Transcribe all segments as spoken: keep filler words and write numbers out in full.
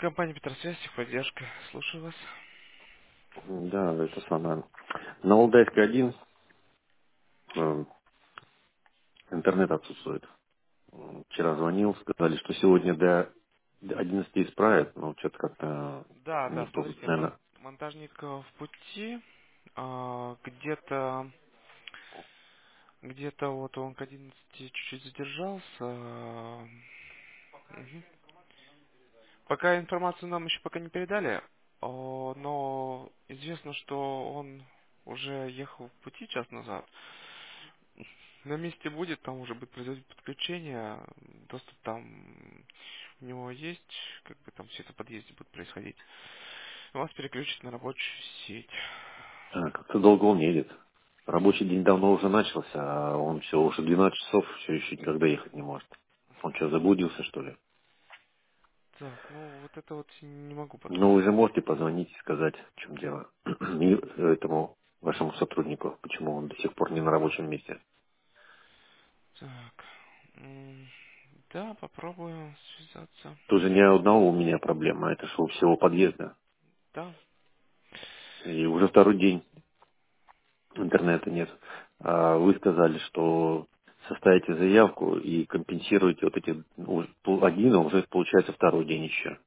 Компания Петросвязь, поддержка. Слушаю вас. Да, это самое. На Алдайской один э, интернет отсутствует. М, Вчера звонил, сказали, что сегодня до до одиннадцати исправят, но что-то как-то Да, да, никто, смотрите, мон- наверное... монтажник э, в пути. А, где-то где-то вот он к одиннадцати чуть-чуть задержался. А, мгм. Пока информацию нам еще пока не передали, о, но известно, что он уже ехал в пути час назад. На месте будет, там уже будет происходить подключение, доступ там у него есть, как бы там все это в подъезде будет происходить. Вас переключат на рабочую сеть. а, как-то долго он едет. Рабочий день давно уже начался, а он все, уже двенадцать часов, все еще никогда ехать не может. Он что, заблудился, что ли? Так, ну вот это вот не могу Ну, вы подтвердить. же можете позвонить и сказать, в чем дело. И этому вашему сотруднику, почему он до сих пор не на рабочем месте. Так, м, да, попробую связаться. Тоже не одного у меня проблема, это что у всего подъезда. Да. И уже второй день интернета нет. А вы сказали, что составите заявку и компенсируете вот эти уж пол- один, а уже получается второй день еще.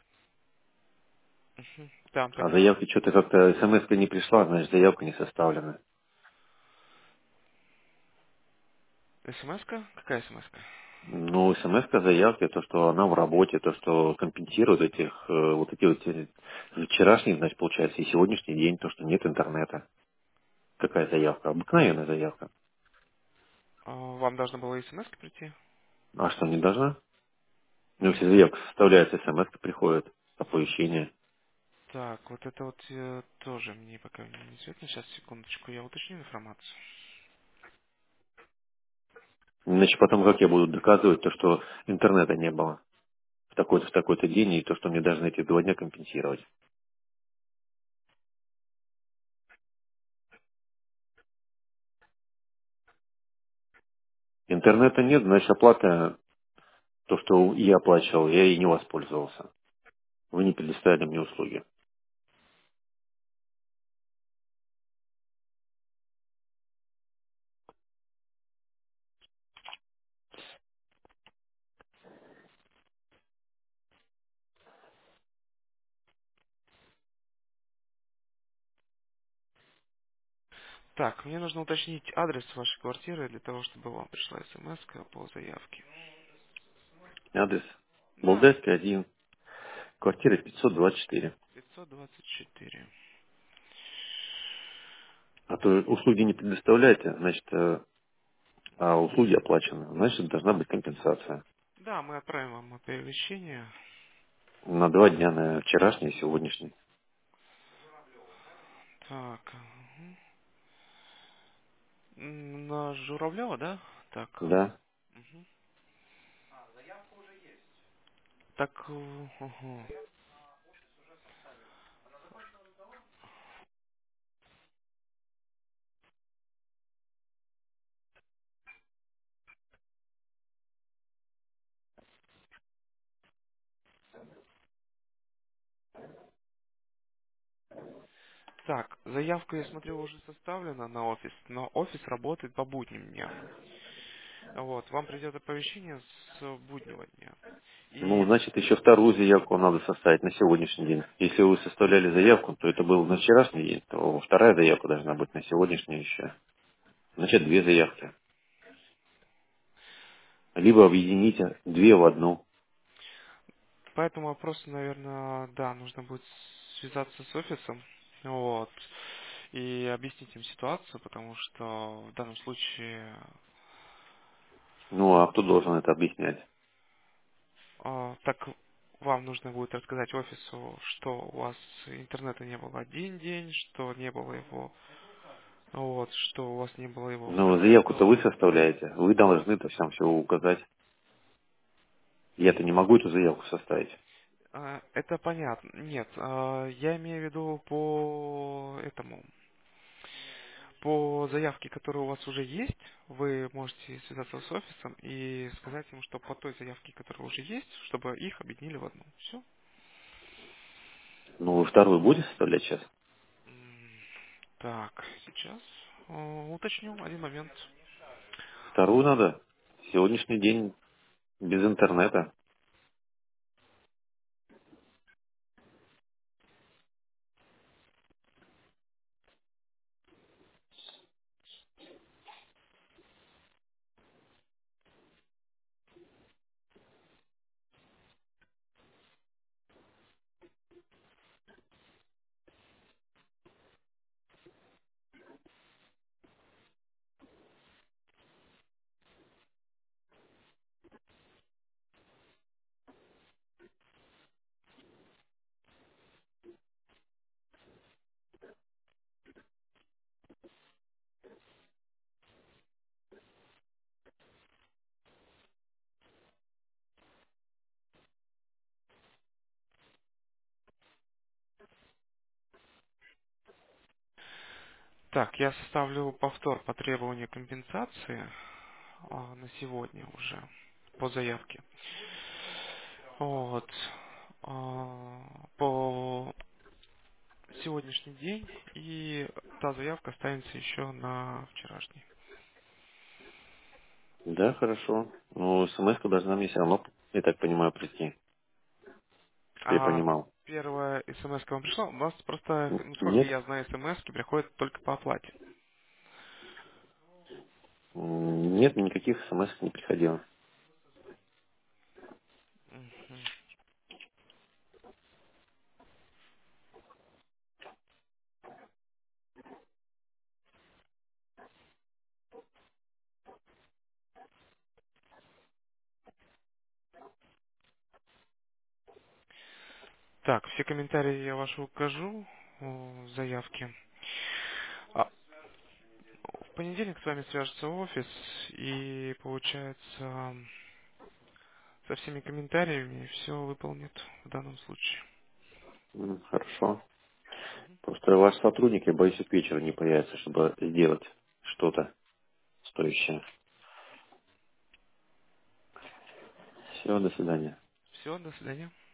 Мгм. Да, А понимаю. заявки что-то как-то смс не пришла, значит заявка не составлена. СМС-ка? Какая СМС-ка? Ну, смс заявки, то, что она в работе, то, что компенсирует этих, э, вот эти вот э, вчерашний, значит, получается, и сегодняшний день, то, что нет интернета. Какая заявка? Обыкновенная заявка. А, Вам должно было СМС прийти? А что, не должна? Ну, если заявка составляется, смс приходит, оповещение. Так, вот это вот э, тоже мне пока не известно. Сейчас, секундочку, я уточню информацию. Иначе потом как я буду доказывать то, что интернета не было в такой-то, в такой-то день, и то, что мне должны эти два дня компенсировать. Интернета нет, значит, оплата, то, что я оплачивал, я и не воспользовался. Вы не предоставили мне услуги. Так, мне нужно уточнить адрес вашей квартиры для того, чтобы вам пришла смс по заявке. Адрес. Да, Болдайский один, квартира пятьсот двадцать четыре. пятьсот двадцать четыре. А то услуги не предоставляете, значит, э, а услуги оплачены, значит, должна быть компенсация. Да, мы отправим вам оповещение. На два дня, на вчерашний и сегодняшний. Так, мгм. М, на Журавлева, да? Так, Да. мгм. Так, э, ага. Так, заявка, я смотрю, уже составлена на офис, но офис работает по будним дням. Вот, вам придет оповещение с буднего дня. Ну, И, значит, еще вторую заявку надо составить на сегодняшний день. Если вы составляли заявку, то это был на вчерашний день, то вторая заявка должна быть на сегодняшний еще. Значит, две заявки. Либо объедините две в одну. по этому вопросу, наверное, да, нужно будет связаться с офисом, вот, и объяснить им ситуацию, потому что в данном случае Ну, а кто должен это объяснять? а, так вам нужно будет рассказать офису, что у вас интернета не было один день, что не было его, вот, что у вас не было его Ну, второй заявку-то вы день. составляете. Вы должны это всем все указать. Я-то не могу эту заявку составить. А, Это понятно. Нет, а, я имею в виду по этому, по заявке, которая у вас уже есть, вы можете связаться с офисом и сказать им, что по той заявке, которая уже есть, чтобы их объединили в одну. Все. Ну, вы вторую будете составлять сейчас? М, Так, сейчас э, уточню один момент. Вторую надо. Сегодняшний день без интернета. Так, я составлю повтор по требованию компенсации а, на сегодня уже по заявке. Вот. А, по сегодняшний день и та заявка останется еще на вчерашний. Да, хорошо. Ну, смс должна мне все равно, я так понимаю, прийти. Что я А понимал. первая смс вам пришла? У вас просто, Н- ну, сколько Нет? я знаю, смс приходят только по оплате. М, Нет, никаких смс не приходило. Мгм. Так, все комментарии я ваши укажу о заявке. А в понедельник с вами свяжется офис и, получается, со всеми комментариями все выполнит в данном случае. М, Хорошо. Просто ваш сотрудник, я боюсь, к вечеру не появится, чтобы сделать что-то стоящее. Все, до свидания. Все, до свидания.